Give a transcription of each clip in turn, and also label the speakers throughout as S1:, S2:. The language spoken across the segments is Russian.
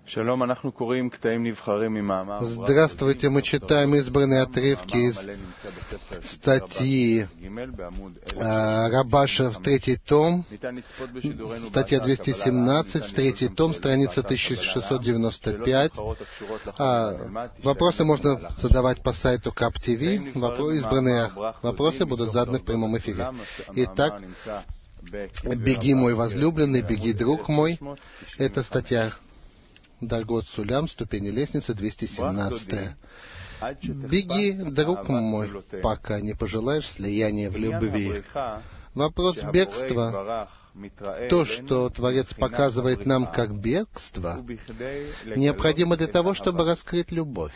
S1: Здравствуйте, мы читаем избранные отрывки из статьи Рабаша в 3 том, статья 217, в 3 том, страница 1695. Вопросы можно задавать по сайту КАП-ТВ. Избранные вопросы будут заданы в прямом эфире. Итак, «Беги, мой возлюбленный, беги, друг мой». Это статья Даргот Сулям, ступени лестницы, 217. «Беги, друг мой, пока не пожелаешь слияния в любви». Вопрос бегства, то, что Творец показывает нам как бегство, необходимо для того, чтобы раскрыть любовь.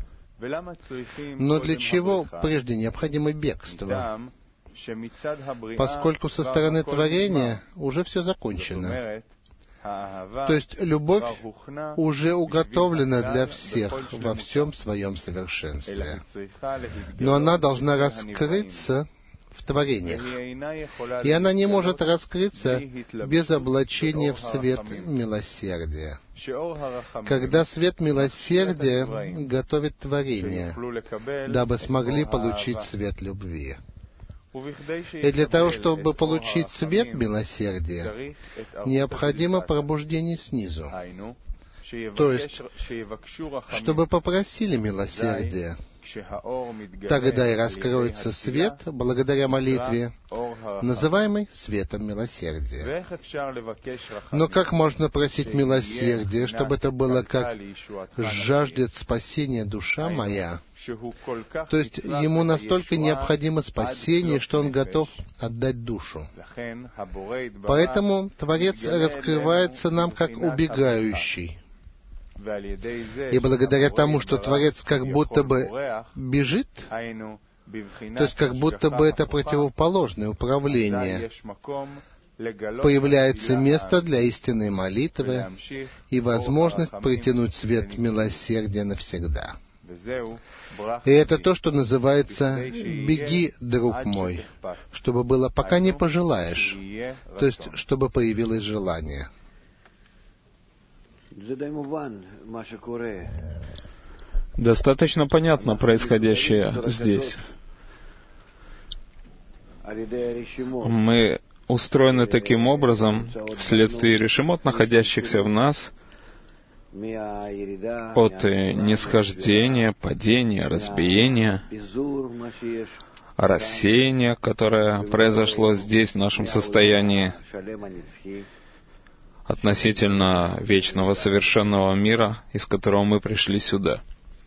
S1: Но для чего прежде необходимо бегство? Поскольку со стороны творения уже все закончено. То есть любовь уже уготовлена для всех во всем своем совершенстве. Но она должна раскрыться в творениях. И она не может раскрыться без облачения в свет милосердия. Когда свет милосердия готовит творение, дабы смогли получить свет любви. И для того, чтобы получить свет милосердия, необходимо пробуждение снизу. То есть, чтобы попросили милосердия, тогда и раскроется свет благодаря молитве, называемый светом милосердия. Но как можно просить милосердия, чтобы это было как «жаждет спасения душа моя»? То есть ему настолько необходимо спасение, что он готов отдать душу. Поэтому Творец раскрывается нам как убегающий. И благодаря тому, что Творец как будто бы бежит, то есть как будто бы это противоположное управление, появляется место для истинной молитвы и возможность притянуть свет милосердия навсегда. И это то, что называется «беги, друг мой», чтобы было «пока не пожелаешь», то есть чтобы появилось желание.
S2: Достаточно понятно происходящее здесь. Мы устроены таким образом, вследствие решимот, находящихся в нас, от нисхождения, падения, разбиения, рассеяния, которое произошло здесь, в нашем состоянии, относительно вечного совершенного мира, из которого мы пришли сюда.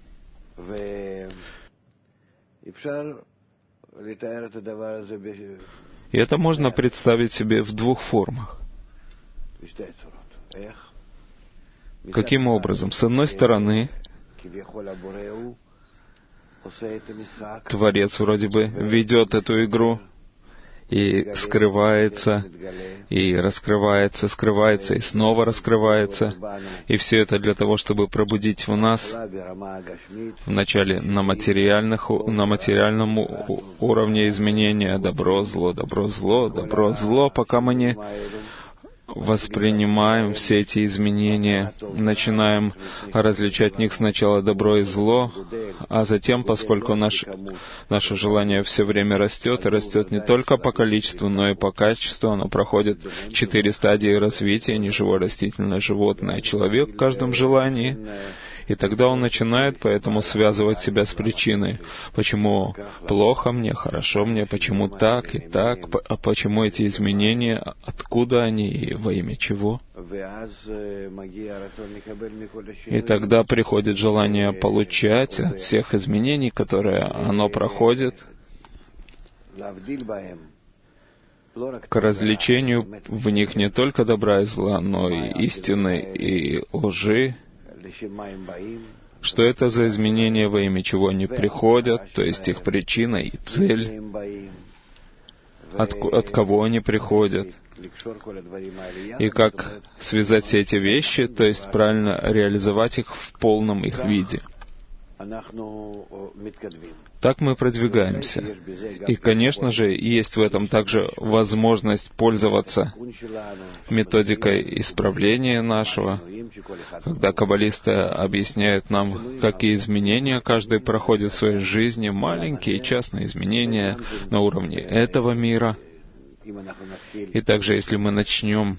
S2: И это можно представить себе в двух формах. Каким образом? С одной стороны, Творец вроде бы ведет эту игру, и скрывается, и раскрывается, скрывается, и снова раскрывается. И все это для того, чтобы пробудить в нас вначале на материальном уровне изменения добро-зло, добро-зло, добро-зло, пока мы не воспринимаем все эти изменения, начинаем различать в них сначала добро и зло, а затем, поскольку наше желание все время растет, и растет не только по количеству, но и по качеству, оно проходит 4 стадии развития: неживое, растительное, животное, человек в каждом желании. И тогда он начинает поэтому связывать себя с причиной. Почему плохо мне, хорошо мне, почему так и так, а почему эти изменения, откуда они и во имя чего? И тогда приходит желание получать от всех изменений, которые оно проходит, к развлечению в них не только добра и зла, но и истины и лжи. Что это за изменения, во имя чего они приходят, то есть их причина и цель, от кого они приходят, и как связать все эти вещи, то есть правильно реализовать их в полном их виде. Так мы продвигаемся. И, конечно же, есть в этом также возможность пользоваться методикой исправления нашего, когда каббалисты объясняют нам, какие изменения каждый проходит в своей жизни, маленькие частные изменения на уровне этого мира. И также, если мы начнем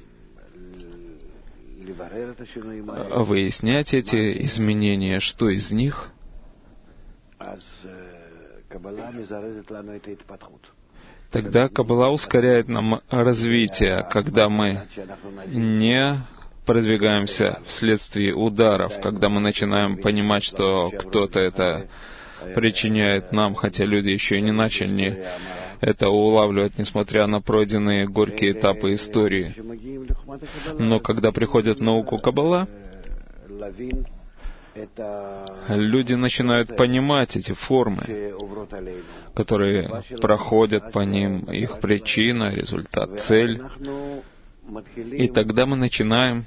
S2: выяснять эти изменения, что из них, тогда Каббала ускоряет нам развитие, когда мы не продвигаемся вследствие ударов, когда мы начинаем понимать, что кто-то это причиняет нам, хотя люди еще и не начали это улавливать, несмотря на пройденные горькие этапы истории. Но когда приходит науку Каббала, люди начинают понимать эти формы, которые проходят по ним, их причина, результат, цель. И тогда мы начинаем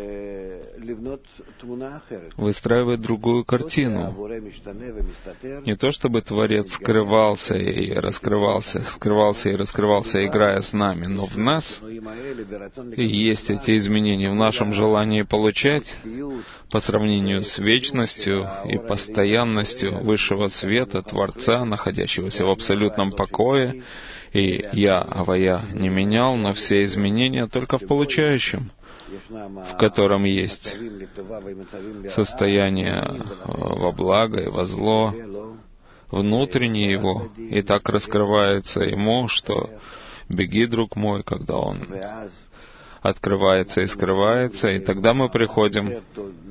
S2: выстраивать другую картину. Не то чтобы Творец скрывался и раскрывался, играя с нами, но в нас есть эти изменения, в нашем желании получать по сравнению с вечностью и постоянностью высшего света, Творца, находящегося в абсолютном покое. И я, Авая, не менял, но все изменения только в получающем, в котором есть состояние во благо и во зло, внутреннее его, и так раскрывается ему, что беги, друг мой, когда он открывается и скрывается, и тогда мы приходим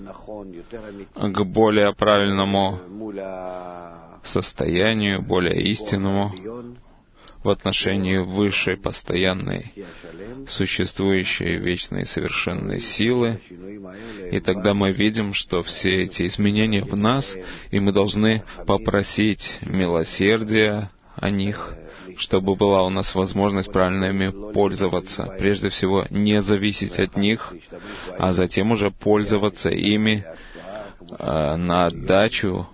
S2: к более правильному состоянию, более истинному, в отношении высшей, постоянной, существующей, вечной, совершенной силы. И тогда мы видим, что все эти изменения в нас, и мы должны попросить милосердия о них, чтобы была у нас возможность правильно ими пользоваться. Прежде всего, не зависеть от них, а затем уже пользоваться ими на отдачу,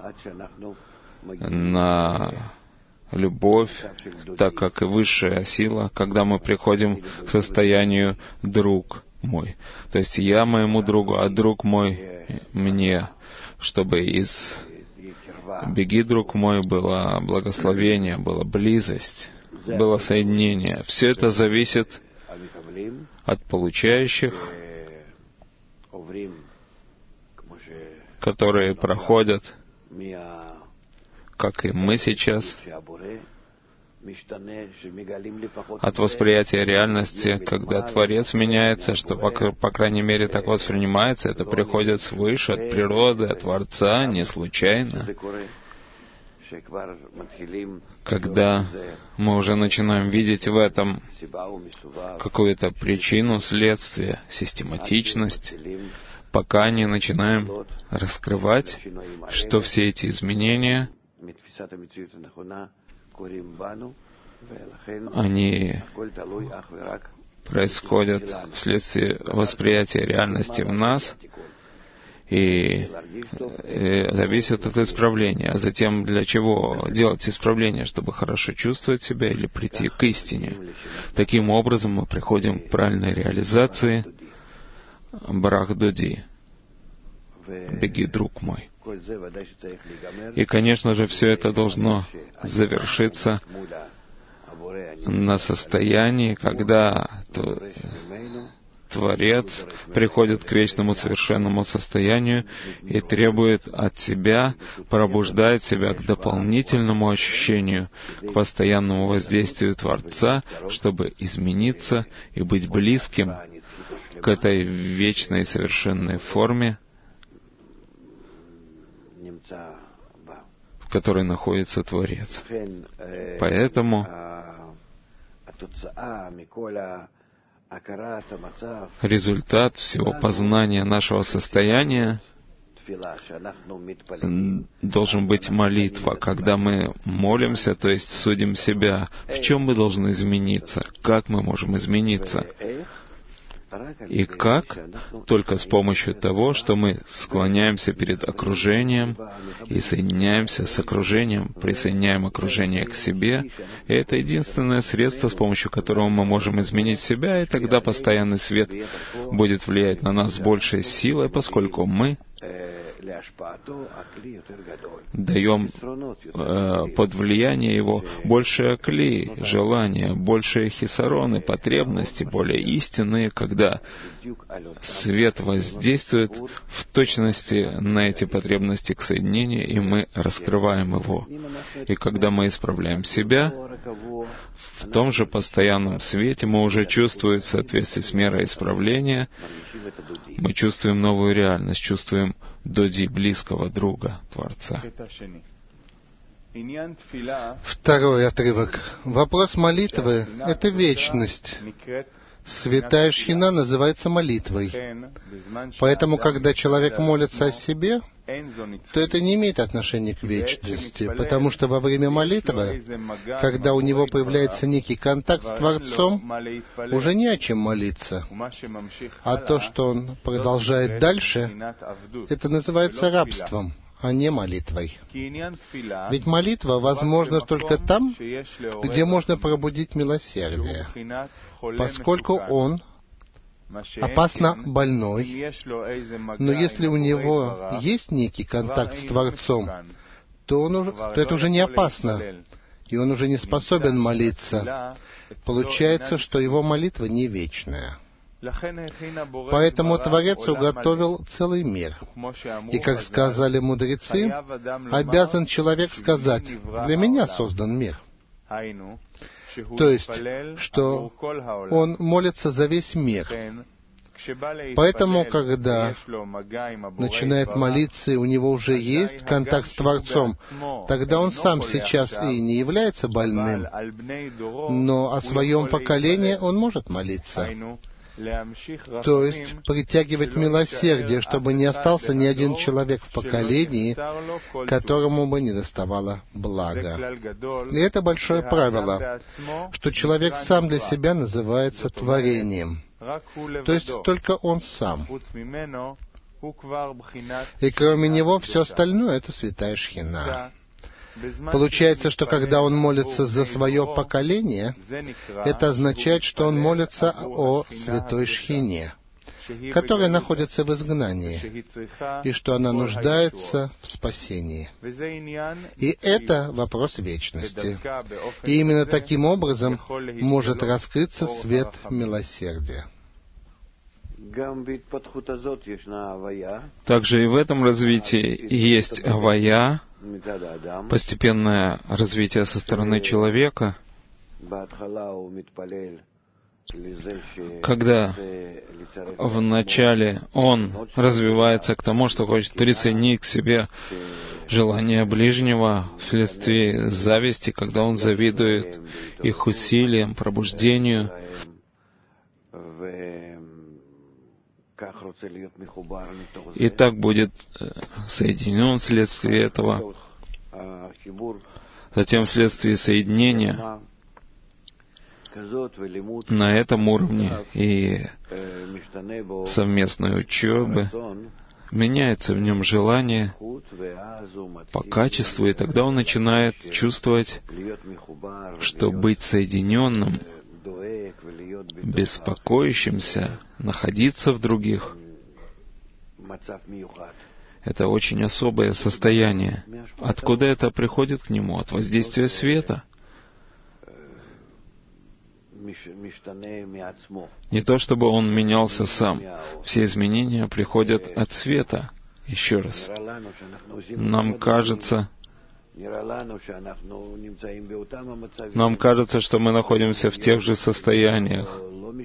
S2: на любовь, так как и высшая сила, когда мы приходим к состоянию «друг мой». То есть я моему другу, а друг мой мне, чтобы из «беги, друг мой» было благословение, была близость, было соединение. Все это зависит от получающих, которые проходят, как и мы сейчас, от восприятия реальности, когда Творец меняется, что, по крайней мере, так воспринимается, это приходит свыше, от природы, от Творца, не случайно. Когда мы уже начинаем видеть в этом какую-то причину, следствие, систематичность, пока не начинаем раскрывать, что все эти изменения, они происходят вследствие восприятия реальности в нас и зависят от исправления. А затем для чего делать исправление? Чтобы хорошо чувствовать себя или прийти к истине. Таким образом мы приходим к правильной реализации Брах-Дуди. Беги, друг мой. И, конечно же, все это должно завершиться на состоянии, когда Творец приходит к вечному совершенному состоянию и требует от себя, пробуждает себя к дополнительному ощущению, к постоянному воздействию Творца, чтобы измениться и быть близким к этой вечной совершенной форме, в которой находится Творец. Поэтому результат всего познания нашего состояния должен быть молитва, когда мы молимся, то есть судим себя, в чем мы должны измениться, как мы можем измениться, И как? Только с помощью того, что мы склоняемся перед окружением и соединяемся с окружением, присоединяем окружение к себе. И это единственное средство, с помощью которого мы можем изменить себя, и тогда постоянный свет будет влиять на нас с большей силой, поскольку мы даем под влияние его большие кли, желания, большие хисароны, потребности, более истинные, когда свет воздействует в точности на эти потребности к соединению, и мы раскрываем его. И когда мы исправляем себя, в том же постоянном свете мы уже чувствуем в соответствии с мерой исправления, мы чувствуем новую реальность, чувствуем доди, близкого друга Творца.
S1: Второй отрывок. Вопрос молитвы — это вечность. Святая шхина называется молитвой. Поэтому, когда человек молится о себе, то это не имеет отношения к вечности, потому что во время молитвы, когда у него появляется некий контакт с Творцом, уже не о чем молиться. А то, что он продолжает дальше, это называется рабством, а не молитвой. Ведь молитва возможна только там, где можно пробудить милосердие, поскольку он опасно больной, но если у него есть некий контакт с Творцом, то это уже не опасно, и он уже не способен молиться. Получается, что его молитва не вечная. Поэтому Творец уготовил целый мир. И, как сказали мудрецы, обязан человек сказать: «Для меня создан мир». То есть, что он молится за весь мир. Поэтому, когда начинает молиться, и у него уже есть контакт с Творцом, тогда он сам сейчас и не является больным, но о своем поколении он может молиться. То есть притягивать милосердие, чтобы не остался ни один человек в поколении, которому бы не доставало блага. И это большое правило, что человек сам для себя называется творением. То есть только он сам. И кроме него все остальное — это святая шхина. Получается, что когда он молится за свое поколение, это означает, что он молится о святой шхине, которая находится в изгнании, и что она нуждается в спасении. И это вопрос вечности. И именно таким образом может раскрыться свет милосердия.
S2: Также и в этом развитии есть авая, постепенное развитие со стороны человека, когда вначале он развивается к тому, что хочет присоединить к себе желание ближнего вследствие зависти, когда он завидует их усилиям, пробуждению, и так будет соединен вследствие этого. Затем вследствие соединения на этом уровне и совместной учебы меняется в нем желание по качеству, и тогда он начинает чувствовать, что быть соединенным, беспокоящимся, находиться в других — это очень особое состояние. Откуда это приходит к нему? От воздействия света. Не то чтобы он менялся сам. Все изменения приходят от света. Еще раз. Нам кажется, что мы находимся в тех же состояниях.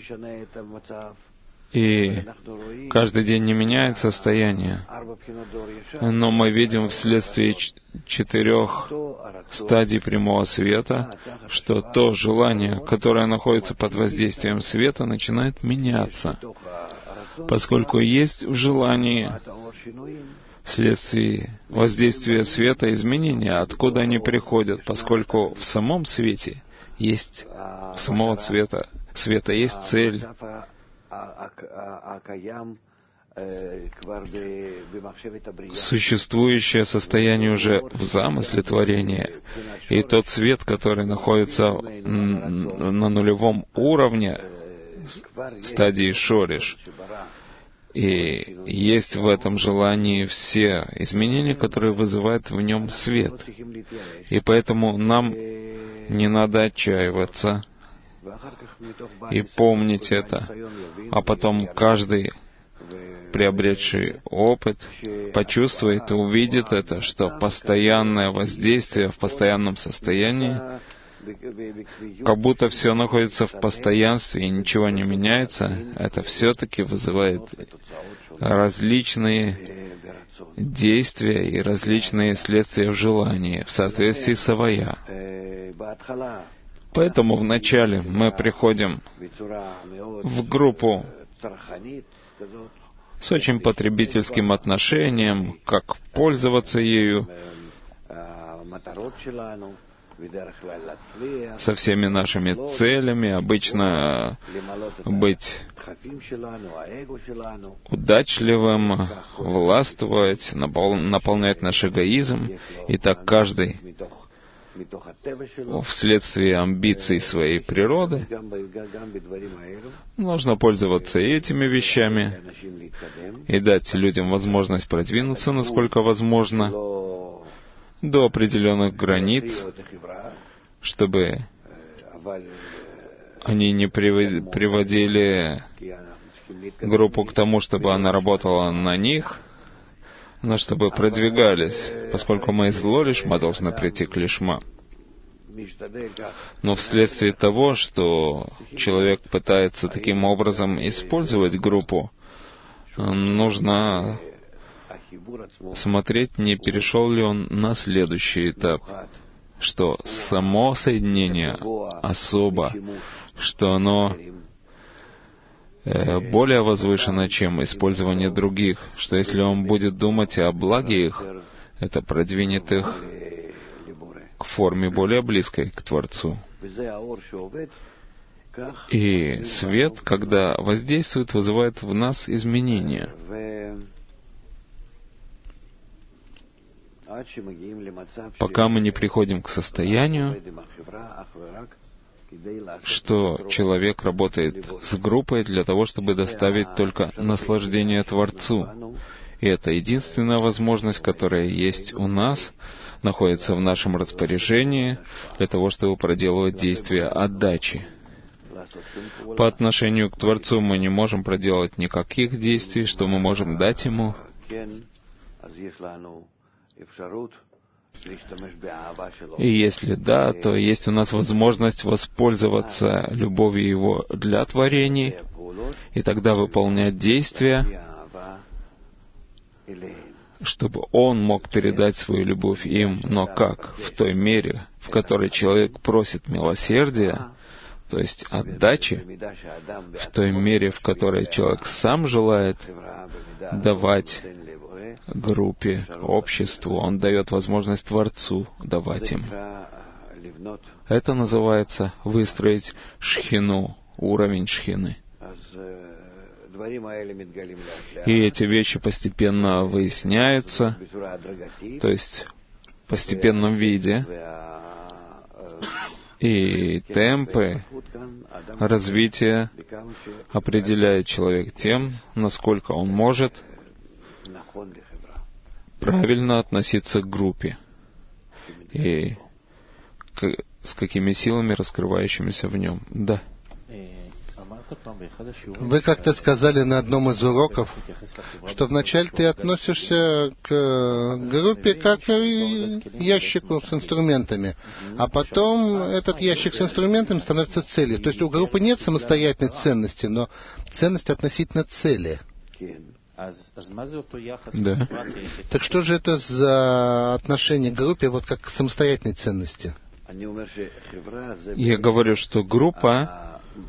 S2: И каждый день не меняет состояние. Но мы видим вследствие 4 стадий прямого света, что то желание, которое находится под воздействием света, начинает меняться. Поскольку есть в желании вследствие воздействия света изменения, откуда они приходят, поскольку в самом свете есть, у самого света есть цель, существующее состояние уже в замысле творения, и тот свет, который находится на нулевом уровне стадии шориш, и есть в этом желании все изменения, которые вызывают в нем свет. И поэтому нам не надо отчаиваться и помнить это, а потом каждый, приобретший опыт, почувствует и увидит это, что постоянное воздействие в постоянном состоянии, как будто все находится в постоянстве и ничего не меняется, это все-таки вызывает различные действия и различные следствия в желании, в соответствии с авая. Поэтому вначале мы приходим в группу с очень потребительским отношением, как пользоваться ею, со всеми нашими целями, обычно быть удачливым, властвовать, наполнять наш эгоизм. И так каждый вследствие амбиций своей природы нужно пользоваться этими вещами и дать людям возможность продвинуться, насколько возможно, до определенных границ, чтобы они не приводили группу к тому, чтобы она работала на них, но чтобы продвигались. Поскольку мы из зло лишма, должны прийти к лишма. Но вследствие того, что человек пытается таким образом использовать группу, нужно смотреть, не перешел ли он на следующий этап, что само соединение особо, что оно более возвышено, чем использование других, что если он будет думать о благе их, это продвинет их к форме более близкой к Творцу. И свет, когда воздействует, вызывает в нас изменения. Пока мы не приходим к состоянию, что человек работает с группой для того, чтобы доставить только наслаждение Творцу. И это единственная возможность, которая есть у нас, находится в нашем распоряжении для того, чтобы проделывать действия отдачи. По отношению к Творцу мы не можем проделать никаких действий, что мы можем дать Ему. И если да, то есть у нас возможность воспользоваться любовью Его для творений, и тогда выполнять действия, чтобы Он мог передать свою любовь им, но как? В той мере, в которой человек просит милосердия, то есть отдачи, в той мере, в которой человек сам желает давать группе, обществу, он дает возможность Творцу давать им. Это называется выстроить шхину, уровень шхины. И эти вещи постепенно выясняются, то есть в постепенном виде, и темпы развития определяет человек тем, насколько он может правильно относиться к группе и с какими силами, раскрывающимися в нем. Да.
S1: Вы как-то сказали на одном из уроков, что вначале ты относишься к группе как к ящику с инструментами, а потом этот ящик с инструментами становится целью. То есть у группы нет самостоятельной ценности, но ценность относительно цели.
S2: Да.
S1: Так что же это за отношение к группе вот как к самостоятельной ценности?
S2: Я говорю, что группа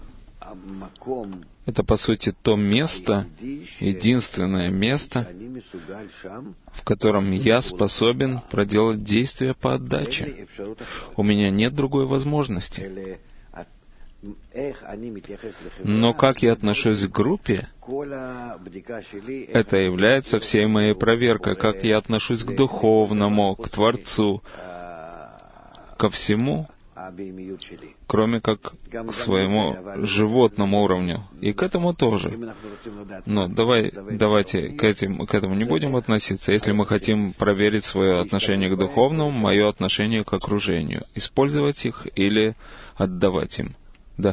S2: — это, по сути, то место, единственное место, в котором я способен проделать действия по отдаче. У меня нет другой возможности. Но как я отношусь к группе, это является всей моей проверкой, как я отношусь к духовному, к Творцу, ко всему, кроме как к своему животному уровню. И к этому тоже. Но давайте к этому не будем относиться. Если мы хотим проверить свое отношение к духовному, мое отношение к окружению, использовать их или отдавать им. Да.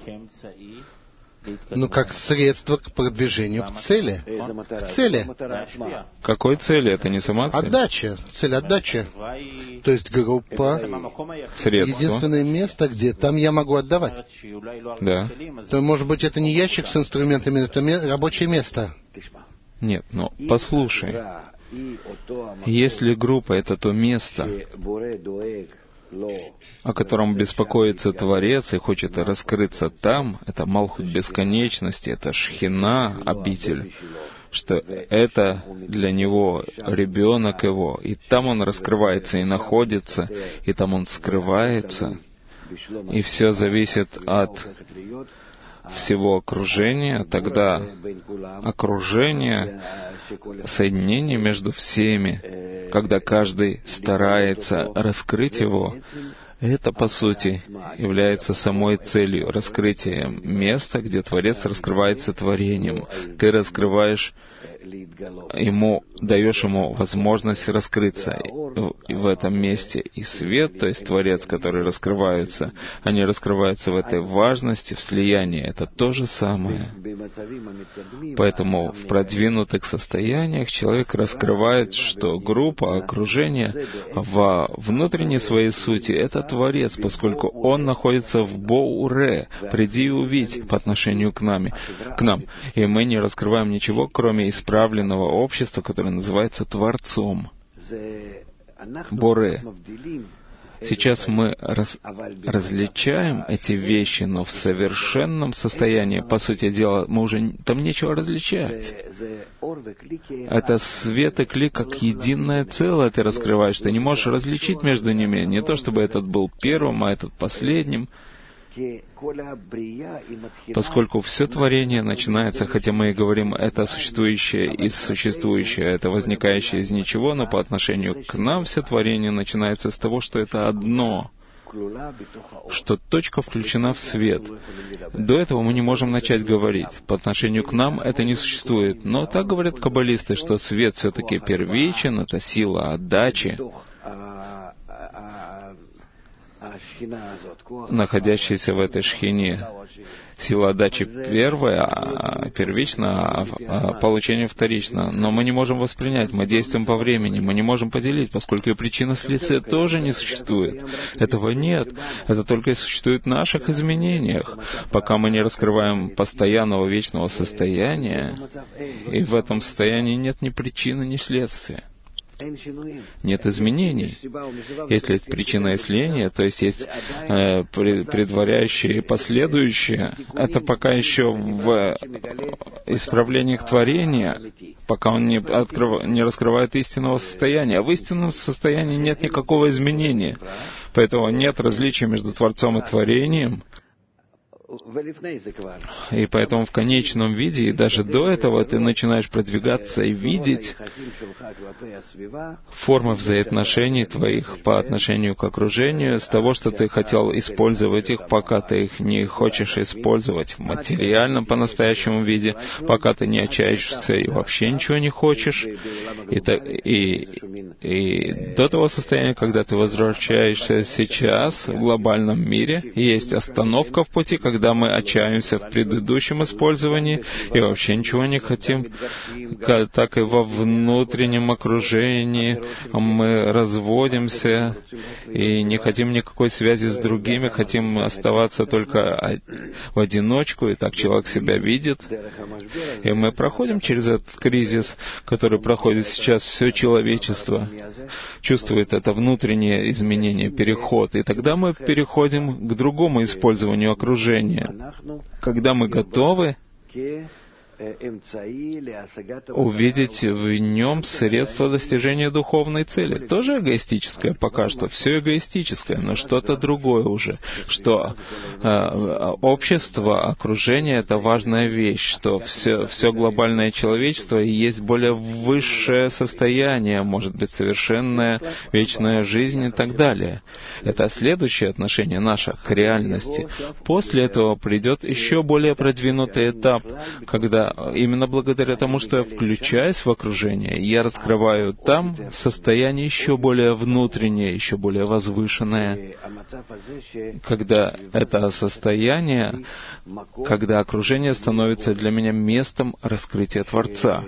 S1: Ну, как средство к продвижению к цели. К цели.
S2: Какой цели? Это не сама цель?
S1: Отдача. Цель отдачи. То есть группа —
S2: средство.
S1: Единственное место, где там я могу отдавать.
S2: Да.
S1: То, может быть, это не ящик с инструментами, это рабочее место.
S2: Нет, но послушай. Если группа — это то место, о котором беспокоится Творец и хочет раскрыться там, это Малхут бесконечности, это Шхина, обитель, что это для него ребенок его, и там он раскрывается и находится, и там он скрывается, и все зависит от всего окружения, тогда окружение, соединение между всеми, когда каждый старается раскрыть его, это, по сути, является самой целью раскрытия места, где Творец раскрывается творением. Ты раскрываешь ему, даешь ему возможность раскрыться в этом месте. И свет, то есть Творец, который раскрывается, они раскрываются в этой важности, в слиянии. Это то же самое. Поэтому в продвинутых состояниях человек раскрывает, что группа, окружение во внутренней своей сути — это Творец, поскольку он находится в Боуре, приди и увидь по отношению к нам. И мы не раскрываем ничего, кроме исправленного общества, которое называется Творцом. Боре. Сейчас мы различаем эти вещи, но в совершенном состоянии, по сути дела, мы уже там нечего различать. Это свет и клик как единое целое ты раскрываешь. Ты не можешь различить между ними. Не то, чтобы этот был первым, а этот последним. Поскольку все творение начинается, хотя мы и говорим, это существующее из существующего, это возникающее из ничего, но по отношению к нам все творение начинается с того, что это одно, что точка включена в свет. До этого мы не можем начать говорить. По отношению к нам это не существует. Но так говорят каббалисты, что свет все-таки первичен, это сила отдачи, находящаяся в этой шхине. Сила отдачи первична, а получение вторично. Но мы не можем воспринять, мы действуем по времени, мы не можем поделить, поскольку и причина следствия тоже не существует. Этого нет. Это только и существует в наших изменениях. Пока мы не раскрываем постоянного вечного состояния, и в этом состоянии нет ни причины, ни следствия. Нет изменений. Если есть причина и следствие, то есть предваряющее и последующее, это пока еще в исправлениях творения, пока он не раскрывает истинного состояния. А в истинном состоянии нет никакого изменения. Поэтому нет различия между Творцом и творением. И поэтому в конечном виде, и даже до этого, ты начинаешь продвигаться и видеть формы взаимоотношений твоих по отношению к окружению, с того, что ты хотел использовать их, пока ты их не хочешь использовать в материальном по-настоящему виде, пока ты не отчаешься и вообще ничего не хочешь. И до того состояния, когда ты возвращаешься сейчас в глобальном мире, есть остановка в пути, когда мы отчаиваемся в предыдущем использовании и вообще ничего не хотим, так и во внутреннем окружении мы разводимся и не хотим никакой связи с другими, хотим оставаться только в одиночку, и так человек себя видит. И мы проходим через этот кризис, который проходит сейчас все человечество, чувствует это внутреннее изменение, переход, и тогда мы переходим к другому использованию окружения. Когда мы готовы увидеть в нем средство достижения духовной цели. Тоже эгоистическое пока что, все эгоистическое, но что-то другое уже, что общество, окружение — это важная вещь, что все глобальное человечество и есть более высшее состояние, может быть, совершенная вечная жизнь и так далее. Это следующее отношение наше к реальности. После этого придет еще более продвинутый этап, когда именно благодаря тому, что я включаюсь в окружение, я раскрываю там состояние еще более внутреннее, еще более возвышенное, когда это состояние, когда окружение становится для меня местом раскрытия Творца.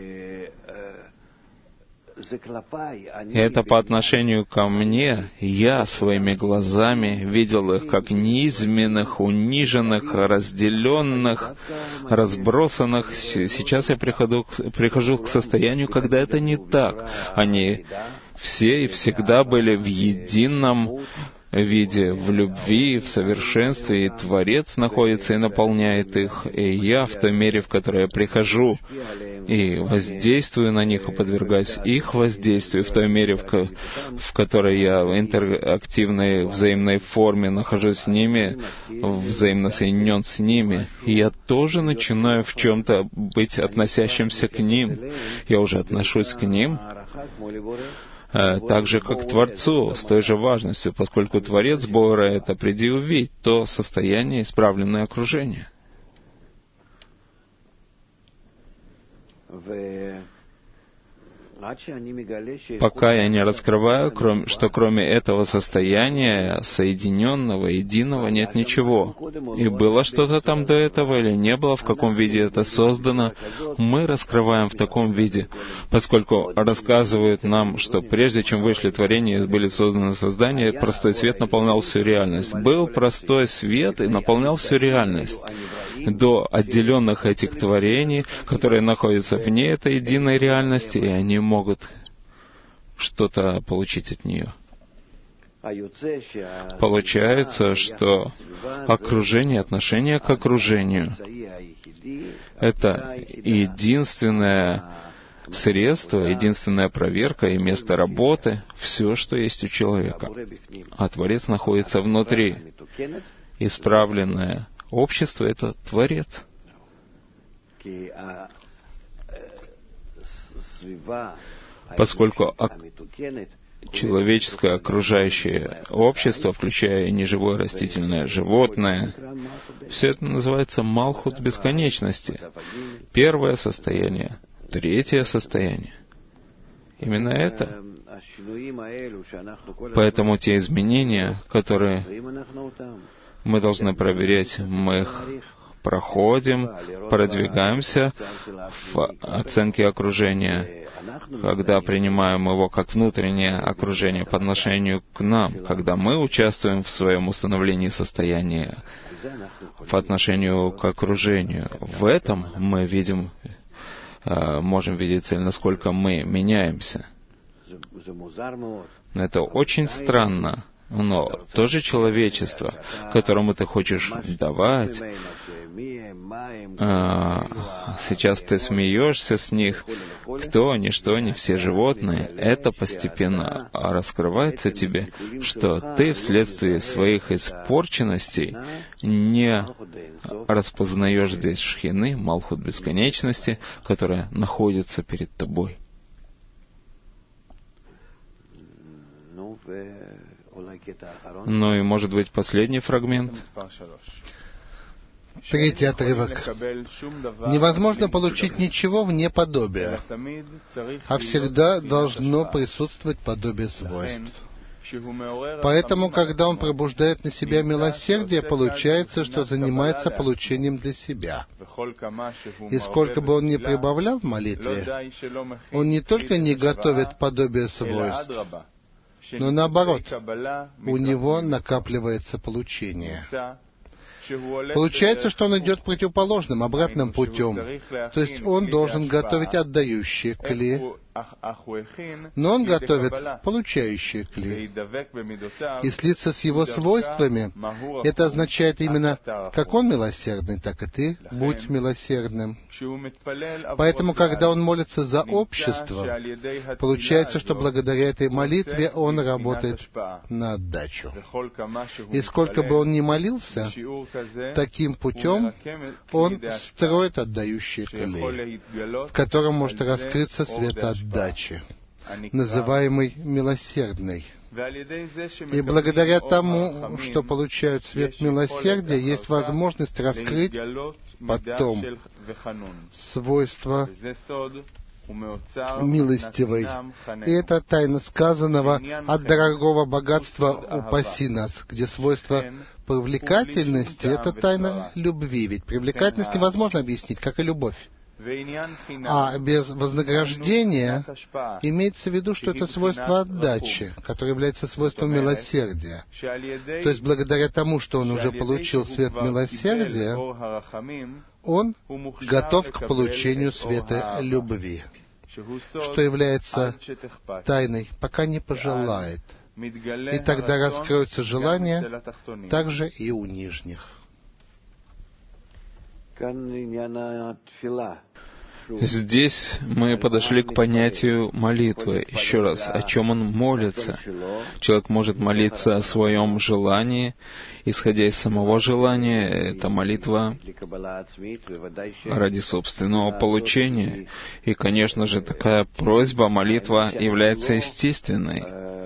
S2: И это по отношению ко мне. Я своими глазами видел их как низменных, униженных, разделенных, разбросанных. Сейчас я прихожу к состоянию, когда это не так. Они все и всегда были в едином виде, в любви, в совершенстве, и Творец находится и наполняет их, и я в той мере, в которой я прихожу и воздействую на них, и подвергаюсь их воздействию, в той мере, в которой я в интерактивной, взаимной форме нахожусь с ними, взаимно соединен с ними, и я тоже начинаю в чем-то быть относящимся к ним. Я уже отношусь к ним так же, как к Творцу, с той же важностью, поскольку Творец Бора — это «приди и увидь», то состояние исправленное окружение. Пока я не раскрываю, что кроме этого состояния соединенного, единого, нет ничего. И было что-то там до этого или не было, в каком виде это создано, мы раскрываем в таком виде, поскольку рассказывают нам, что прежде чем вышли творения и были созданы создания, простой свет наполнял всю реальность. Был простой свет и наполнял всю реальность. До отделенных этих творений, которые находятся вне этой единой реальности, и они могут что-то получить от нее. Получается, что окружение, отношение к окружению — это единственное средство, единственная проверка и место работы, все, что есть у человека. А Творец находится внутри. Исправленное общество — это Творец. Поскольку человеческое окружающее общество, включая и неживое растительное животное, все это называется Малхут бесконечности. Первое состояние, третье состояние. Именно это. Поэтому те изменения, которые мы должны проверять, мы их проходим, продвигаемся в оценке окружения, когда принимаем его как внутреннее окружение по отношению к нам, когда мы участвуем в своем установлении состояния по отношению к окружению. В этом мы видим, можем видеть цель, насколько мы меняемся. Это очень странно. Но то же человечество, которому ты хочешь давать, сейчас ты смеешься с них, кто, ничто, не все животные, это постепенно раскрывается тебе, что ты вследствие своих испорченностей не распознаешь здесь шхины, Малхут бесконечности, которая находится перед тобой. Ну и, может быть, последний фрагмент.
S1: Третий отрывок. Невозможно получить ничего вне подобия, а всегда должно присутствовать подобие свойств. Поэтому, когда он пробуждает на себя милосердие, получается, что занимается получением для себя. И сколько бы он ни прибавлял в молитве, он не только не готовит подобие свойств, но наоборот, у него накапливается получение. Получается, что он идет противоположным, обратным путем. То есть он должен готовить отдающие кли, Но он готовит получающий кли. И слиться с его свойствами, это означает именно, как он милосердный, так и ты будь милосердным. Поэтому, когда он молится за общество, получается, что благодаря этой молитве он работает на отдачу. И сколько бы он ни молился, таким путем он строит отдающий клей, в котором может раскрыться свет отдачи, называемый милосердный. И благодаря тому, что получают свет милосердия, есть возможность раскрыть потом свойства милостивой. И это тайна сказанного: «От дорогого богатства упаси нас», где свойство привлекательности — это тайна любви. Ведь привлекательность невозможно объяснить, как и любовь. А без вознаграждения имеется в виду, что это свойство отдачи, которое является свойством милосердия. То есть, благодаря тому, что он уже получил свет милосердия, он готов к получению света любви, что является тайной, пока не пожелает. И тогда раскроются желания также и у нижних.
S2: Здесь мы подошли к понятию молитвы. Еще раз, о чем он молится? Человек может молиться о своем желании, исходя из самого желания. Это молитва ради собственного получения. И, конечно же, такая просьба, молитва является естественной.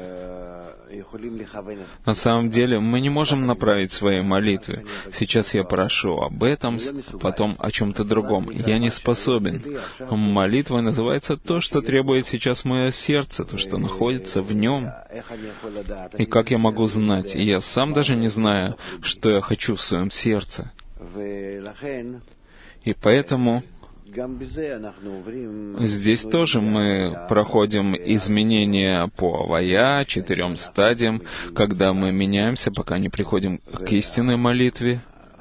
S2: На самом деле, мы не можем направить свои молитвы. Сейчас я прошу об этом, потом о чем-то другом. Я не способен. Молитва называется то, что требует сейчас мое сердце, то, что находится в нем. И как я могу знать? Я сам даже не знаю, что я хочу в своем сердце. И поэтому здесь тоже мы проходим изменения по авая, 4 стадиям, когда мы меняемся, пока не приходим к истинной молитве.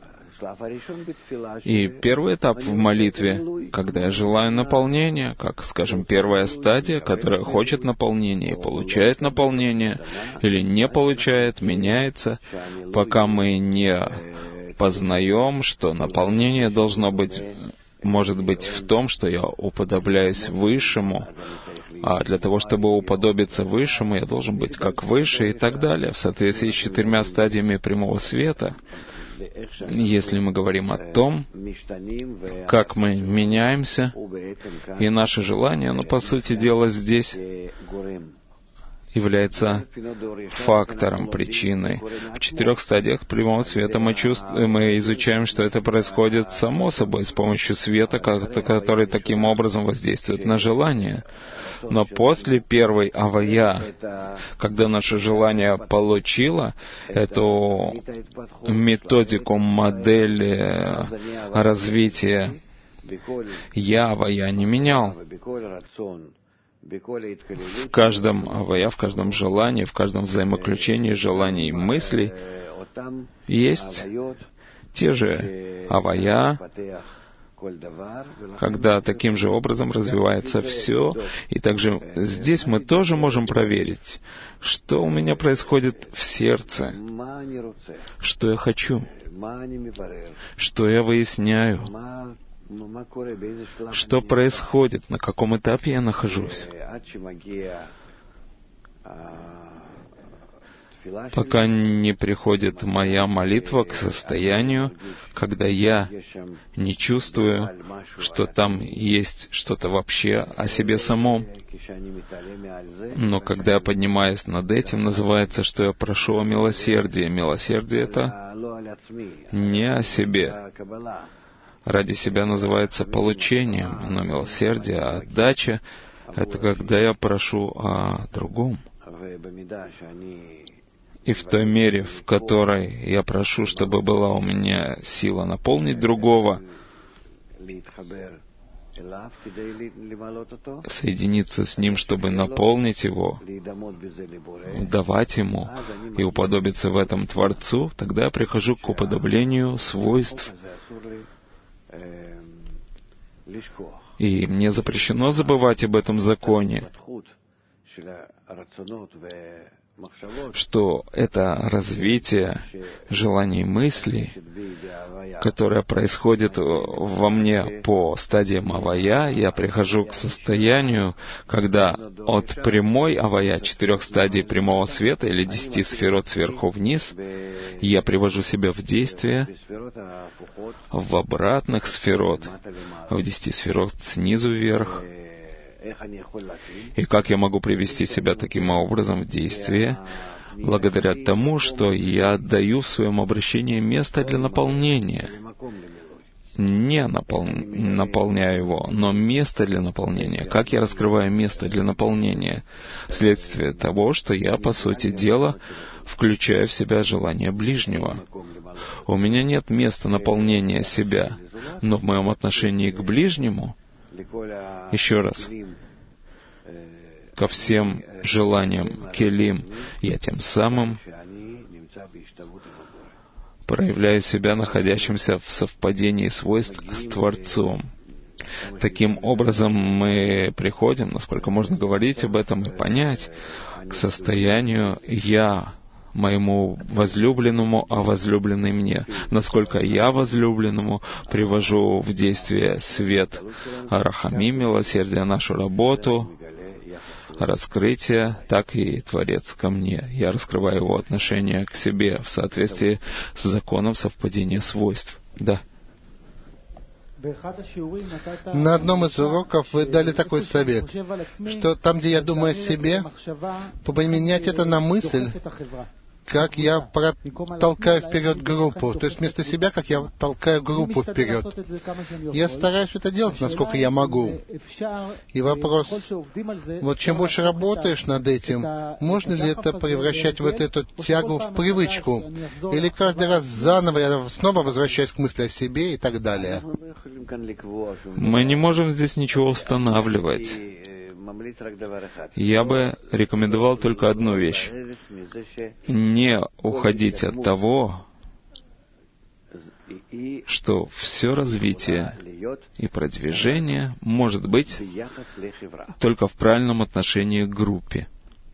S2: И первый этап в молитве, когда я желаю наполнения, как, скажем, первая стадия, которая хочет наполнения и получает наполнение, или не получает, меняется, пока мы не познаем, что наполнение должно быть, может быть в том, что я уподобляюсь Высшему, а для того, чтобы уподобиться Высшему, я должен быть как Выше и так далее, в соответствии с 4 стадиями прямого света. Если мы говорим о том, как мы меняемся, и наше желание, по сути дела, здесь является фактором, причиной. В 4 стадиях прямого света мы изучаем, что это происходит само собой с помощью света, который таким образом воздействует на желание. Но после первой авая, когда наше желание получило эту методику, модель развития, я авая не менял. В каждом авая, в каждом желании, в каждом взаимоключении желаний и мыслей есть те же авая, когда таким же образом развивается все. И также здесь мы тоже можем проверить, что у меня происходит в сердце, что я хочу, что я выясняю, что происходит, на каком этапе я нахожусь. Пока не приходит моя молитва к состоянию, когда я не чувствую, что там есть что-то вообще о себе самом. Но когда я поднимаюсь над этим, называется, что я прошу о милосердии. Милосердие — это не о себе. Ради себя называется получением, но милосердие, отдача — это когда я прошу о другом. И в той мере, в которой я прошу, чтобы была у меня сила наполнить другого, соединиться с ним, чтобы наполнить его, давать ему и уподобиться в этом Творцу, тогда я прихожу к уподоблению свойств. И мне запрещено забывать об этом законе, что это развитие желаний и мыслей, которое происходит во мне по стадиям авая, я прихожу к состоянию, когда от прямой авая, 4 стадий прямого света или 10 сферот сверху вниз, я привожу себя в действие в обратных сферот, в 10 сферот снизу вверх. И как я могу привести себя таким образом в действие? Благодаря тому, что я даю в своем обращении место для наполнения. Не наполняю его, но место для наполнения. Как я раскрываю место для наполнения? Вследствие того, что я, по сути дела, включаю в себя желание ближнего. У меня нет места наполнения себя, но в моем отношении к ближнему, еще раз, ко всем желаниям келим, я тем самым проявляю себя находящимся в совпадении свойств с Творцом. Таким образом, мы приходим, насколько можно говорить об этом и понять, к состоянию «я» моему возлюбленному, а возлюбленный мне. Насколько я возлюбленному привожу в действие свет Рахамим, милосердия, нашу работу, раскрытие, так и Творец ко мне. Я раскрываю его отношение к себе в соответствии с законом совпадения свойств. Да.
S1: На одном из уроков вы дали такой совет, что там, где я думаю о себе, поменять это на мысль, как я толкаю вперед группу. То есть вместо себя, как я толкаю группу вперед. Я стараюсь это делать, насколько я могу. И вопрос, вот чем больше работаешь над этим, можно ли это превращать вот эту тягу в привычку? Или каждый раз заново я снова возвращаюсь к мысли о себе и так далее?
S2: Мы не можем здесь ничего устанавливать. Я бы рекомендовал только одну вещь. Не уходить от того, что все развитие и продвижение может быть только в правильном отношении к группе.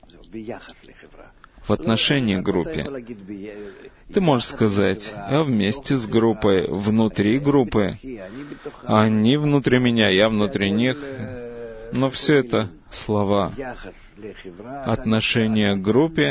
S2: В отношении к группе. Ты можешь сказать, а вместе с группой, внутри группы, они внутри меня, я внутри них. Но все это слова. Отношение к группе.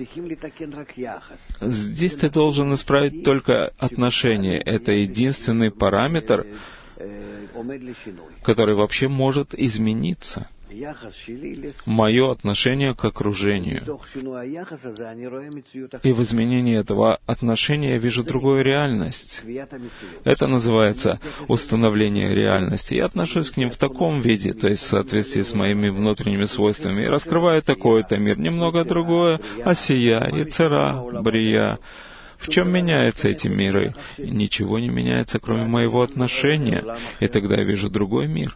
S2: Здесь ты должен исправить только отношение. Это единственный параметр, который вообще может измениться. Мое отношение к окружению. И в изменении этого отношения я вижу другую реальность. Это называется установление реальности. Я отношусь к ним в таком виде, то есть в соответствии с моими внутренними свойствами, и раскрываю такой-то мир, немного другое, асия, яцера, брия. В чем меняются эти миры? Ничего не меняется, кроме моего отношения, и тогда я вижу другой мир.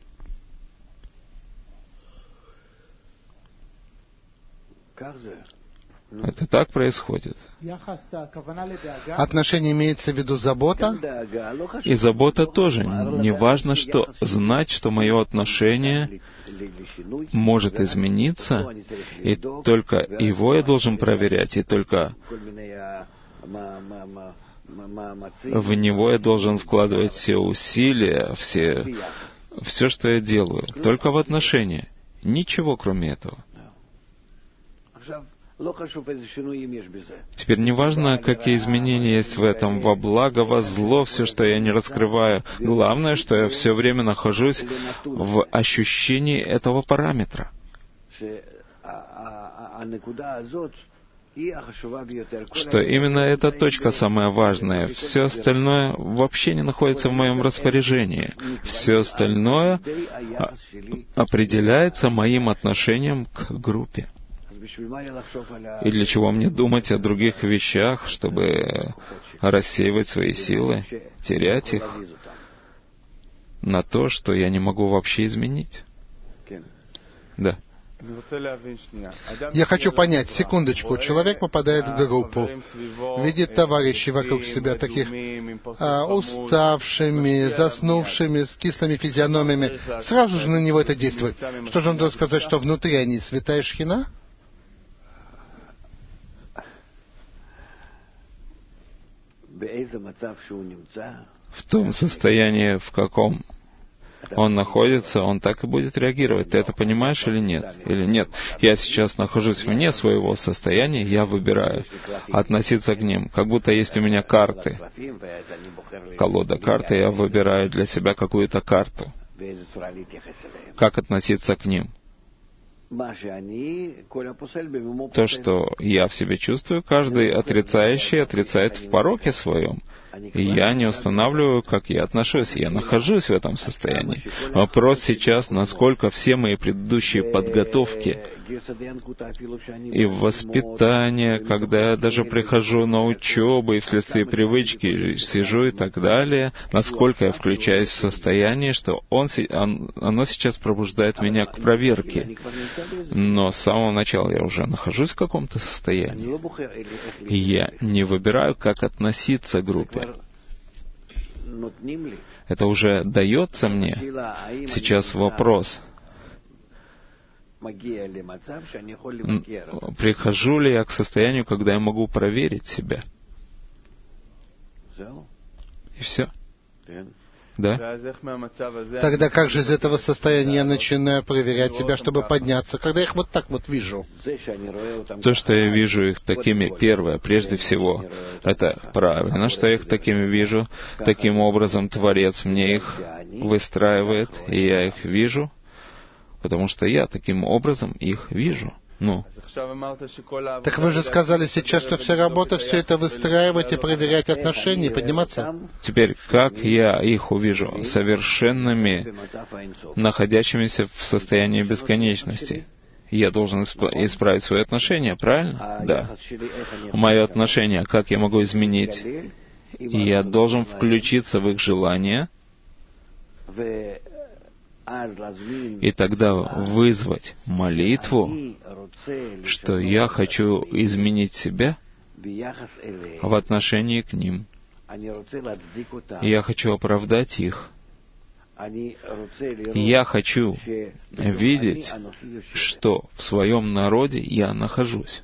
S2: Это так происходит.
S1: Отношение имеется в виду забота?
S2: И забота тоже. Не важно, что знать, что мое отношение может измениться, и только его я должен проверять, и только в него я должен вкладывать все усилия, все, что я делаю, только в отношения. Ничего кроме этого. Теперь не важно, какие изменения есть в этом, во благо, во зло, все, что я не раскрываю. Главное, что я все время нахожусь в ощущении этого параметра. Что именно эта точка самая важная. Все остальное вообще не находится в моем распоряжении. Все остальное определяется моим отношением к группе. И для чего мне думать о других вещах, чтобы рассеивать свои силы, терять их на то, что я не могу вообще изменить? Да.
S1: Я хочу понять, секундочку, человек попадает в группу, видит товарищей вокруг себя, таких уставшими, заснувшими, с кислыми физиономиями. Сразу же на него это действует. Что же он должен сказать, что внутри они святая шхина?
S2: В том состоянии, в каком он находится, он так и будет реагировать. Ты это понимаешь или нет? Или нет? Я сейчас нахожусь вне своего состояния, я выбираю относиться к ним, как будто есть у меня карты. Колода карты, я выбираю для себя какую-то карту. Как относиться к ним? То, что я в себе чувствую, каждый отрицающий отрицает в пороке своем. И я не устанавливаю, как я отношусь. Я нахожусь в этом состоянии. Вопрос сейчас, насколько все мои предыдущие подготовки и воспитание, когда я даже прихожу на учебу и вследствие привычки сижу и так далее, насколько я включаюсь в состояние, что оно сейчас пробуждает меня к проверке. Но с самого начала я уже нахожусь в каком-то состоянии. И я не выбираю, как относиться к группе. Это уже дается мне. Сейчас вопрос. Прихожу ли я к состоянию, когда я могу проверить себя? И все. Да?
S1: Тогда как же из этого состояния я начинаю проверять себя, чтобы подняться, когда я их вот так вот вижу?
S2: То, что я вижу их такими, первое, прежде всего, это правильно, что я их такими вижу. Таким образом, Творец мне их выстраивает, и я их вижу, потому что я таким образом их вижу.
S1: Так вы же сказали сейчас, что вся работа, все это выстраивать и проверять отношения, подниматься.
S2: Теперь, как я их увижу? Совершенными, находящимися в состоянии бесконечности. Я должен исправить свои отношения, правильно? Да. Мое отношение, как я могу изменить? Я должен включиться в их желания, и тогда вызвать молитву, что я хочу изменить себя в отношении к ним. Я хочу оправдать их. Я хочу видеть, что в своем народе я нахожусь.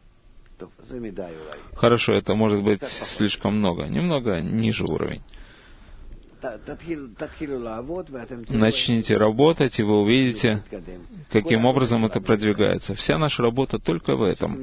S2: Хорошо, это может быть слишком много, немного ниже уровень. Начните работать, и вы увидите, каким образом это продвигается. Вся наша работа только в этом.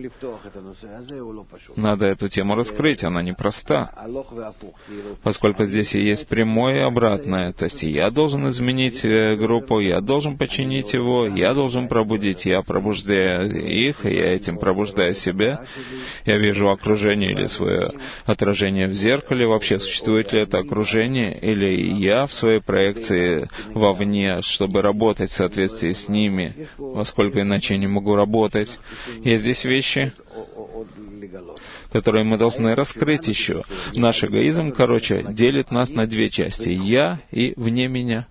S2: Надо эту тему раскрыть, она непроста, поскольку здесь и есть прямое и обратное. То есть я должен изменить группу, я должен починить его, я должен пробудить, я пробуждаю их, и я этим пробуждаю себя. Я вижу окружение или свое отражение в зеркале, вообще существует ли это окружение, или я в своей проекции вовне, чтобы работать в соответствии с ними, поскольку иначе я не могу работать. Есть здесь вещи, которые мы должны раскрыть еще. Наш эгоизм, делит нас на две части. Я и вне меня.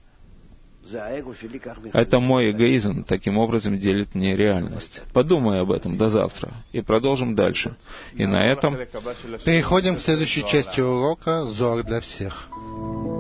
S2: Это мой эгоизм, таким образом делит мне реальность. Подумай об этом до завтра и продолжим дальше. И на этом
S1: переходим к следующей части урока «Зоар для всех».